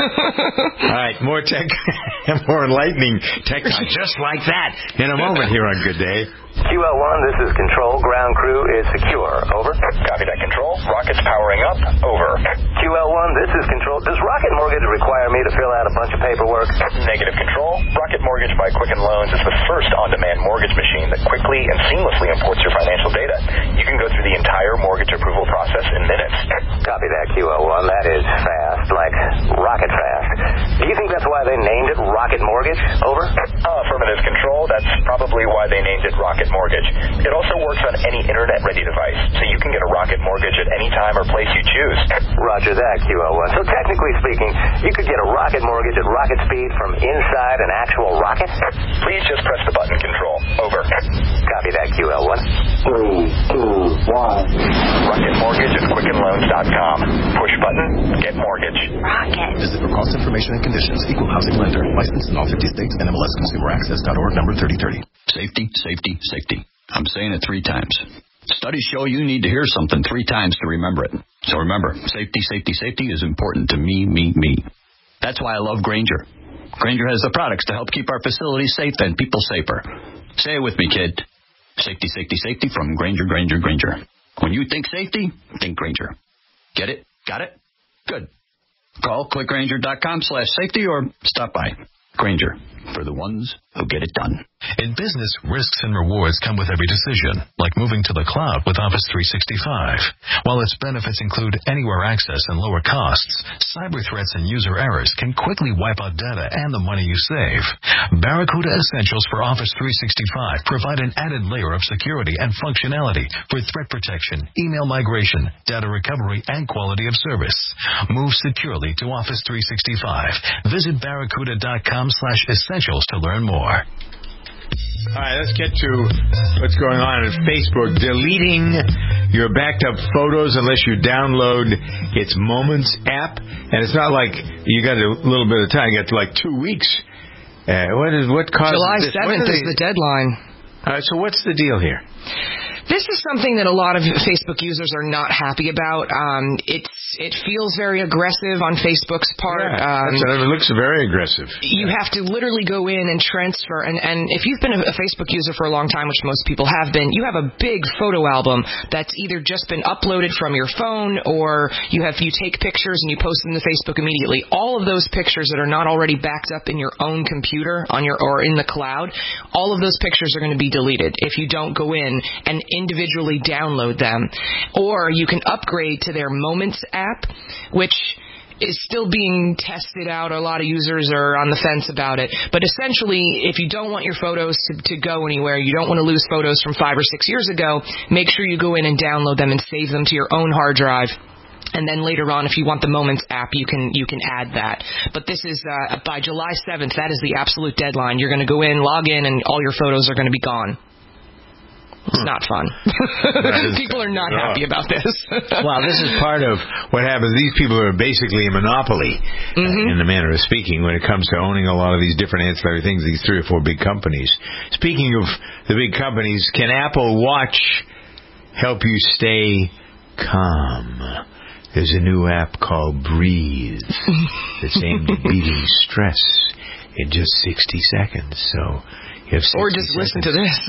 Speaker 2: all right, more tech, more enlightening tech talk, just like that, in a moment here on Good Day.
Speaker 26: Q L one, this is Control. Ground crew is secure. Over. Copy that, Control. Rocket's powering up. Over. Q L one, this is Control. Does Rocket Mortgage require me to fill out a bunch of paperwork? Negative, Control. Rocket Mortgage by Quicken Loans is the first on-demand mortgage machine that quickly and seamlessly imports your financial data. You can go through the entire mortgage approval process in minutes. Copy that, Q L one. That is fast, like rocket fast. Do you think that's why they named it Rocket Mortgage? Over. Uh, affirmative, Control. That's probably why they named it Rocket Mortgage. It also works on any internet-ready device, so you can get a Rocket Mortgage at any time or place you choose. Roger that, Q L one. So technically speaking, you could get a Rocket Mortgage at rocket speed from inside an actual rocket? Please just press the button, Control. Over. Copy that, Q L one. Three, two, one. Rocket Mortgage at quicken loans dot com. Push button, get mortgage. Rocket.
Speaker 13: Visit for cost information and conditions. Equal housing lender. Licensed in all fifty states. N M L S Consumer Access dot org. Number thirty thirty.
Speaker 27: Safety, safety, safety. I'm saying it three times. Studies show you need to hear something three times to remember it. So remember, safety, safety, safety is important to me, me, me. That's why I love Grainger. Grainger has the products to help keep our facilities safe and people safer. Say it with me, kid. Safety, safety, safety from Grainger, Grainger, Grainger. When you think safety, think Grainger. Get it? Got it? Good. Call clickgranger.com slash safety or stop by. Granger, for the ones who get it done.
Speaker 1: In business, risks and rewards come with every decision, like moving to the cloud with Office three sixty-five. While its benefits include anywhere access and lower costs, cyber threats and user errors can quickly wipe out data and the money you save. Barracuda Essentials for Office three sixty-five provide an added layer of security and functionality for threat protection, email migration, data recovery, and quality of service. Move securely to Office three sixty-five. Visit barracuda.com slash essentials to learn more.
Speaker 2: All right, let's get to what's going on at Facebook. Deleting your backed up photos unless you download its Moments app. And it's not like you got a little bit of time. You got like two weeks. Uh, what is what causes
Speaker 16: July
Speaker 2: this?
Speaker 16: seventh is the deadline.
Speaker 2: All right, so what's the deal here?
Speaker 16: This is something that a lot of Facebook users are not happy about. Um, it's it feels very aggressive on Facebook's part.
Speaker 2: Yeah,
Speaker 16: um,
Speaker 2: it looks very aggressive.
Speaker 16: You have to literally go in and transfer. And, and if you've been a, a Facebook user for a long time, which most people have been, you have a big photo album that's either just been uploaded from your phone or you have you take pictures and you post them to Facebook immediately. All of those pictures that are not already backed up in your own computer on your or in the cloud, all of those pictures are going to be deleted if you don't go in and individually download them. Or you can upgrade to their Moments app, which is still being tested out. A lot of users are on the fence about it. But essentially, if you don't want your photos to, to go anywhere, you don't want to lose photos from five or six years ago, make sure you go in and download them and save them to your own hard drive. And then later on, if you want the Moments app, you can you can add that. But this is uh, by July seventh. That is the absolute deadline. You're going to go in, log in, and all your photos are going to be gone. It's not fun. People are not happy about this.
Speaker 2: Well, this is part of what happens. These people are basically a monopoly, mm-hmm. uh, in the manner of speaking, when it comes to owning a lot of these different ancillary things, these three or four big companies. Speaking of the big companies, can Apple Watch help you stay calm? There's a new app called Breathe that's aimed at beating stress in just sixty seconds. So you have
Speaker 16: or just
Speaker 2: seconds.
Speaker 16: Listen to this.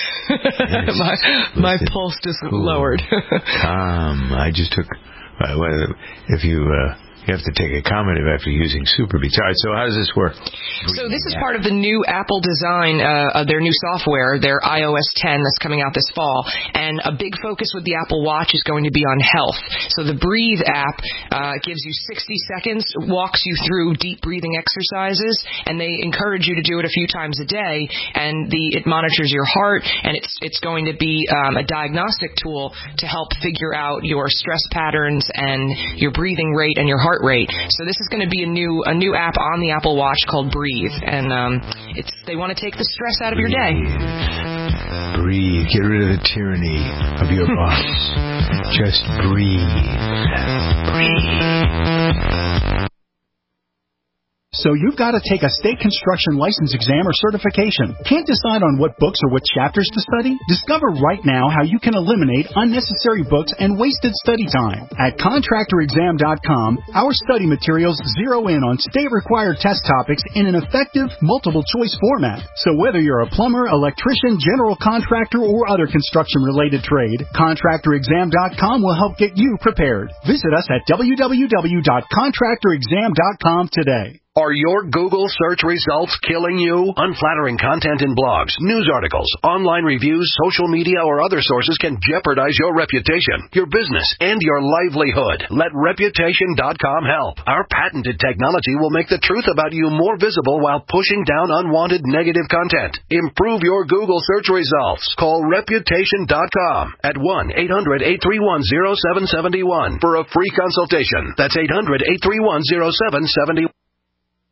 Speaker 2: Yes,
Speaker 16: my my pulse just cool. lowered.
Speaker 2: Calm. I just took. Uh, if you. Uh, You have to take a comment after using SuperBeats. All right, so how does this work?
Speaker 16: So this is part of the new Apple design, uh, of their new software, their i O S ten that's coming out this fall. And a big focus with the Apple Watch is going to be on health. So the Breathe app uh, gives you sixty seconds, walks you through deep breathing exercises, and they encourage you to do it a few times a day. And the it monitors your heart, and it's it's going to be um, a diagnostic tool to help figure out your stress patterns and your breathing rate and your heart rate. So this is going to be a new a new app on the Apple Watch called Breathe, and um, it's they want to take the stress out of your day.
Speaker 2: Breathe. Get rid of the tyranny of your boss. Just breathe. Breathe.
Speaker 17: So you've got to take a state construction license exam or certification. Can't decide on what books or what chapters to study? Discover right now how you can eliminate unnecessary books and wasted study time. At contractor exam dot com, our study materials zero in on state-required test topics in an effective, multiple-choice format. So whether you're a plumber, electrician, general contractor, or other construction-related trade, contractor exam dot com will help get you prepared. Visit us at w w w dot contractor exam dot com today.
Speaker 14: Are your Google search results killing you? Unflattering content in blogs, news articles, online reviews, social media, or other sources can jeopardize your reputation, your business, and your livelihood. Let reputation dot com help. Our patented technology will make the truth about you more visible while pushing down unwanted negative content. Improve your Google search results. Call reputation dot com at one eight hundred eight three one zero seven seven one for a free consultation. That's eight hundred eight three one zero seven seven one.